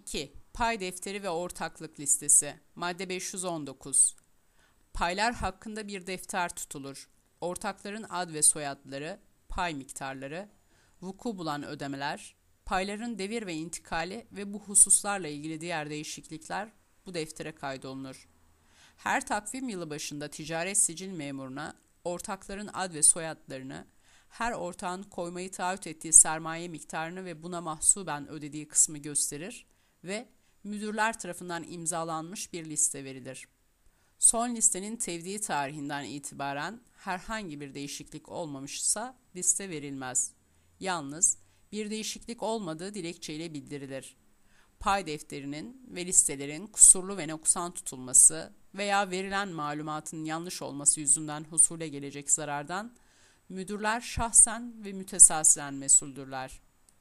2. Pay defteri ve ortaklık listesi. Madde 519. Paylar hakkında bir defter tutulur. Ortakların ad ve soyadları, pay miktarları, vuku bulan ödemeler, payların devir ve intikali ve bu hususlarla ilgili diğer değişiklikler bu deftere kaydolunur. Her takvim yılı başında ticaret sicil memuruna ortakların ad ve soyadlarını, her ortağın koymayı taahhüt ettiği sermaye miktarını ve buna mahsuben ödediği kısmı gösterir ve müdürler tarafından imzalanmış bir liste verilir. Son listenin tevdi tarihinden itibaren herhangi bir değişiklik olmamışsa liste verilmez. Yalnız bir değişiklik olmadığı dilekçeyle bildirilir. Pay defterinin ve listelerin kusurlu ve noksan tutulması veya verilen malumatın yanlış olması yüzünden husule gelecek zarardan müdürler şahsen ve mütesasilen mesuldürler.